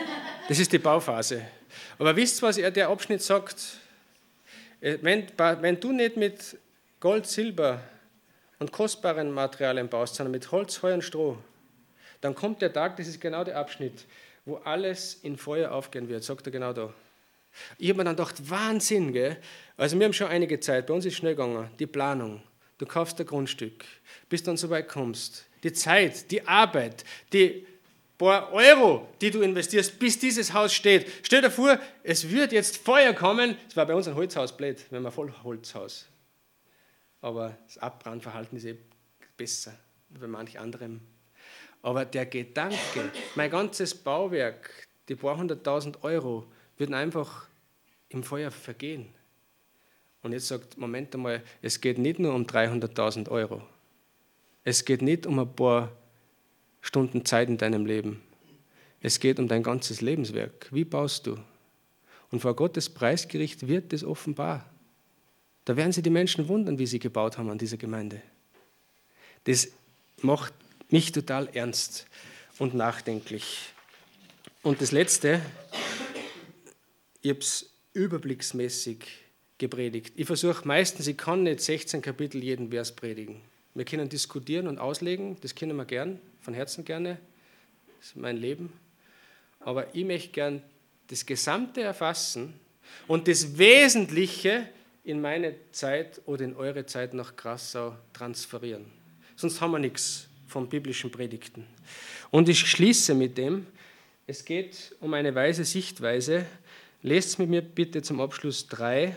Das ist die Bauphase. Aber wisst ihr, was er der Abschnitt sagt? Wenn, wenn du nicht mit Gold, Silber und kostbaren Materialien baust, sondern mit Holz, Heu und Stroh, dann kommt der Tag, das ist genau der Abschnitt, wo alles in Feuer aufgehen wird, sagt er genau da. Ich habe mir dann gedacht, Wahnsinn, gell? Also wir haben schon einige Zeit, bei uns ist schnell gegangen, die Planung, du kaufst ein Grundstück, bis du dann so weit kommst, die Zeit, die Arbeit, die paar Euro, die du investierst, bis dieses Haus steht. Stell dir vor, es wird jetzt Feuer kommen, es war bei uns ein Holzhaus blöd, wenn wir voll Holzhaus. Aber das Abbrandverhalten ist eh besser, wie bei manch anderem. Aber der Gedanke, mein ganzes Bauwerk, die paar hunderttausend Euro, würden einfach im Feuer vergehen. Und jetzt sagt, Moment einmal, es geht nicht nur um dreihunderttausend Euro. Es geht nicht um ein paar Stunden Zeit in deinem Leben. Es geht um dein ganzes Lebenswerk. Wie baust du? Und vor Gottes Preisgericht wird es offenbar. Da werden sich die Menschen wundern, wie sie gebaut haben an dieser Gemeinde. Das macht mich total ernst und nachdenklich. Und das Letzte, ich habe es überblicksmäßig gepredigt. Ich versuche meistens, ich kann nicht sechzehn Kapitel jeden Vers predigen. Wir können diskutieren und auslegen, das können wir gern, von Herzen gerne, das ist mein Leben. Aber ich möchte gern das Gesamte erfassen und das Wesentliche in meine Zeit oder in eure Zeit nach Grassau transferieren. Sonst haben wir nichts von biblischen Predigten. Und ich schließe mit dem, es geht um eine weise Sichtweise. Lest es mit mir bitte zum Abschluss drei,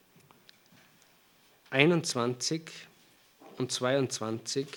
einundzwanzig und zweiundzwanzig.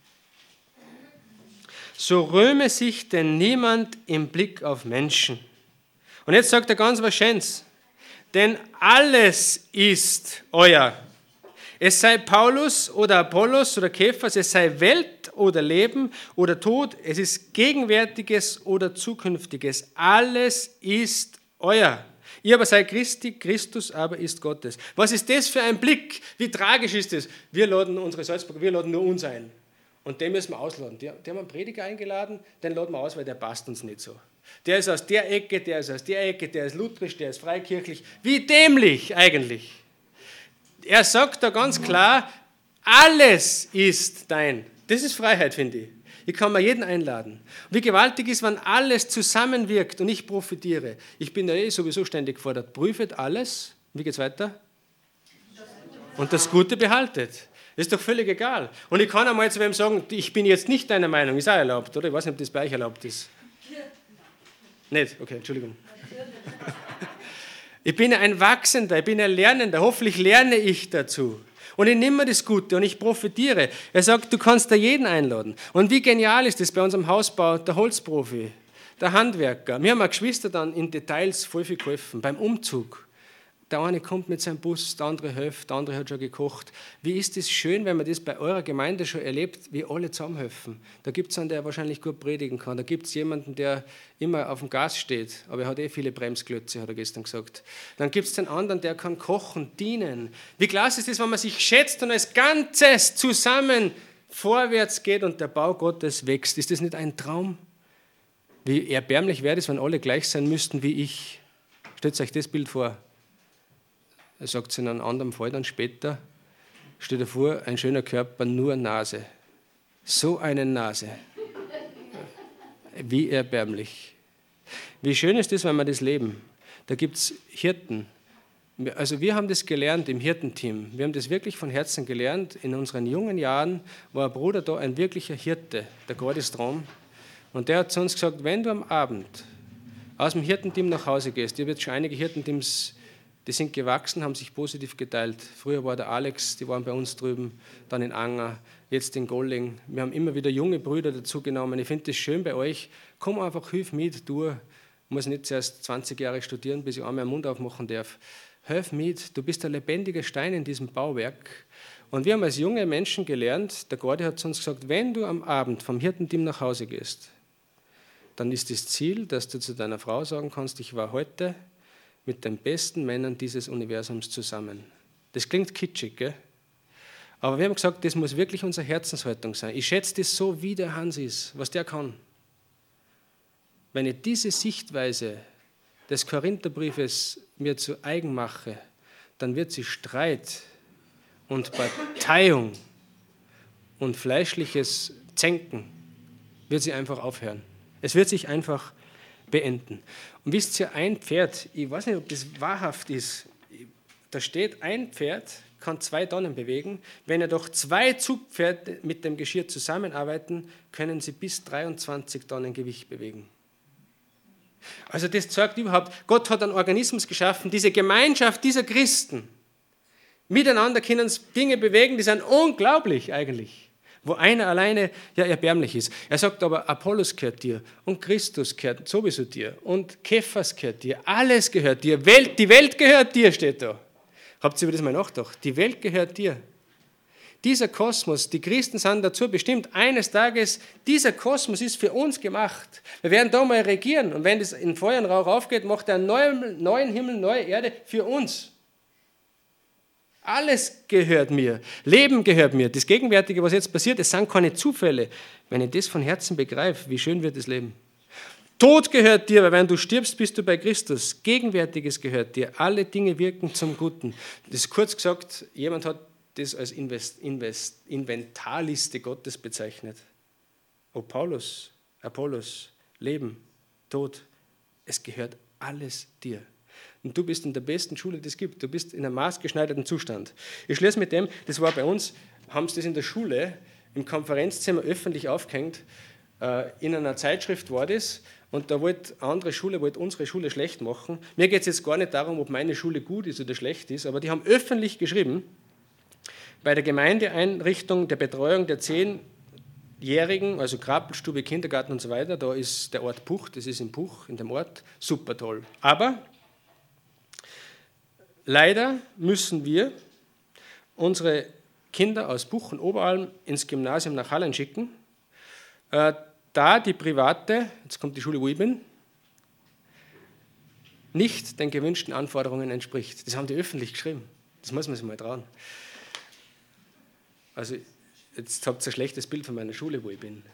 So rühme sich denn niemand im Blick auf Menschen. Und jetzt sagt er ganz was Schönes. Denn alles ist euer. Es sei Paulus oder Apollos oder Kephas, es sei Welt oder Leben oder Tod, es ist Gegenwärtiges oder Zukünftiges. Alles ist euer. Ihr aber seid Christi, Christus aber ist Gottes. Was ist das für ein Blick? Wie tragisch ist das? Wir laden unsere Salzburger, wir laden nur uns ein. Und den müssen wir ausladen. Die, die haben einen Prediger eingeladen, den laden wir aus, weil der passt uns nicht so. Der ist aus der Ecke, der ist aus der Ecke, der ist lutherisch, der ist freikirchlich. Wie dämlich eigentlich. Er sagt da ganz klar, alles ist dein. Das ist Freiheit, finde ich. Ich kann mir jeden einladen. Und wie gewaltig ist, wenn alles zusammenwirkt und ich profitiere. Ich bin ja eh sowieso ständig gefordert. Prüfet alles. Wie geht es weiter? Und das Gute behaltet. Das ist doch völlig egal. Und ich kann einmal zu wem sagen, ich bin jetzt nicht deiner Meinung. Ist auch erlaubt, oder? Ich weiß nicht, ob das bei euch erlaubt ist. Nicht? Okay, Entschuldigung. Ich bin ein Wachsender, ich bin ein Lernender. Hoffentlich lerne ich dazu. Und ich nehme mir das Gute und ich profitiere. Er sagt, du kannst da jeden einladen. Und wie genial ist das bei unserem Hausbau, der Holzprofi, der Handwerker. Mir haben eine Geschwister dann in Details voll viel geholfen, beim Umzug. Der eine kommt mit seinem Bus, der andere hilft, der andere hat schon gekocht. Wie ist es schön, wenn man das bei eurer Gemeinde schon erlebt, wie alle zusammenhelfen. Da gibt es einen, der wahrscheinlich gut predigen kann. Da gibt es jemanden, der immer auf dem Gas steht, aber er hat eh viele Bremsklötze, hat er gestern gesagt. Dann gibt es den anderen, der kann kochen, dienen. Wie klasse ist das, wenn man sich schätzt und als Ganzes zusammen vorwärts geht und der Bau Gottes wächst. Ist das nicht ein Traum? Wie erbärmlich wäre es, wenn alle gleich sein müssten wie ich. Stellt euch das Bild vor. Er sagt es in einem anderen Fall dann später, stell dir vor, ein schöner Körper, nur Nase. So eine Nase. Wie erbärmlich. Wie schön ist das, wenn wir das leben. Da gibt es Hirten. Also wir haben das gelernt im Hirtenteam. Wir haben das wirklich von Herzen gelernt. In unseren jungen Jahren war ein Bruder da, ein wirklicher Hirte, der Gordistrom. Und der hat zu uns gesagt, wenn du am Abend aus dem Hirtenteam nach Hause gehst, ich habe jetzt schon einige Hirtenteams, die sind gewachsen, haben sich positiv geteilt. Früher war der Alex, die waren bei uns drüben, dann in Anger, jetzt in Golling. Wir haben immer wieder junge Brüder dazugenommen. Ich finde das schön bei euch. Komm einfach, hilf mit, du. Ich muss nicht zuerst zwanzig Jahre studieren, bis ich einmal den Mund aufmachen darf. Hilf mit, du bist ein lebendiger Stein in diesem Bauwerk. Und wir haben als junge Menschen gelernt, der Gordi hat zu uns gesagt, wenn du am Abend vom Hirtenteam nach Hause gehst, dann ist das Ziel, dass du zu deiner Frau sagen kannst, ich war heute mit den besten Männern dieses Universums zusammen. Das klingt kitschig, gell? Aber wir haben gesagt, das muss wirklich unsere Herzenshaltung sein. Ich schätze das so, wie der Hans ist, was der kann. Wenn ich diese Sichtweise des Korintherbriefes mir zu eigen mache, dann wird sie Streit und Parteiung und fleischliches Zänken, wird sie einfach aufhören. Es wird sich einfach beenden. Und wisst ihr, ein Pferd, ich weiß nicht, ob das wahrhaft ist, da steht, ein Pferd kann zwei Tonnen bewegen. Wenn ja doch zwei Zugpferde mit dem Geschirr zusammenarbeiten, können sie bis dreiundzwanzig Tonnen Gewicht bewegen. Also das zeigt überhaupt, Gott hat einen Organismus geschaffen, diese Gemeinschaft dieser Christen. Miteinander können sie Dinge bewegen, die sind unglaublich eigentlich. Wo einer alleine ja erbärmlich ist. Er sagt aber, Apollos gehört dir und Christus gehört sowieso dir und Kephas gehört dir, alles gehört dir, Welt, die Welt gehört dir, steht da. Habt ihr über das mal nachgedacht? Die Welt gehört dir. Dieser Kosmos, die Christen sind dazu bestimmt, eines Tages, dieser Kosmos ist für uns gemacht. Wir werden da mal regieren und wenn das in Feuer und Rauch aufgeht, macht er einen neuen, neuen Himmel, neue Erde für uns. Alles gehört mir. Leben gehört mir. Das Gegenwärtige, was jetzt passiert, es sind keine Zufälle. Wenn ich das von Herzen begreife, wie schön wird das Leben. Tod gehört dir, weil wenn du stirbst, bist du bei Christus. Gegenwärtiges gehört dir. Alle Dinge wirken zum Guten. Das ist kurz gesagt, jemand hat das als Invest, Invest, Inventarliste Gottes bezeichnet. O Paulus, Apollos, Leben, Tod, es gehört alles dir. Und du bist in der besten Schule, die es gibt. Du bist in einem maßgeschneiderten Zustand. Ich schließe mit dem, das war bei uns, haben sie das in der Schule, im Konferenzzimmer öffentlich aufgehängt. In einer Zeitschrift war das. Und da wollte eine andere Schule, wollte unsere Schule schlecht machen. Mir geht es jetzt gar nicht darum, ob meine Schule gut ist oder schlecht ist, aber die haben öffentlich geschrieben, bei der Gemeindeeinrichtung der Betreuung der Zehnjährigen, also Krabbelstube, Kindergarten und so weiter, da ist der Ort Puch, das ist in Puch, in dem Ort, super toll. Aber leider müssen wir unsere Kinder aus Buch und Oberalm ins Gymnasium nach Hallen schicken, äh, da die private, jetzt kommt die Schule, wo ich bin, nicht den gewünschten Anforderungen entspricht. Das haben die öffentlich geschrieben. Das muss man sich mal trauen. Also jetzt habt ihr ein schlechtes Bild von meiner Schule, wo ich bin.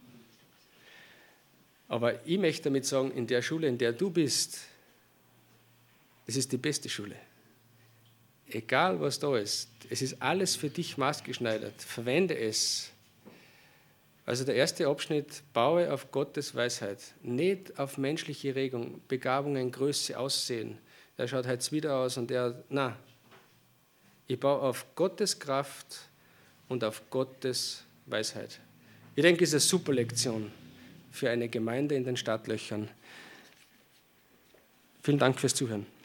Aber ich möchte damit sagen, in der Schule, in der du bist, das ist die beste Schule. Egal, was da ist, es ist alles für dich maßgeschneidert. Verwende es. Also der erste Abschnitt, baue auf Gottes Weisheit, nicht auf menschliche Regung, Begabungen, Größe, Aussehen. Der schaut jetzt wieder aus und der, na, ich baue auf Gottes Kraft und auf Gottes Weisheit. Ich denke, es ist eine super Lektion für eine Gemeinde in den Startlöchern. Vielen Dank fürs Zuhören.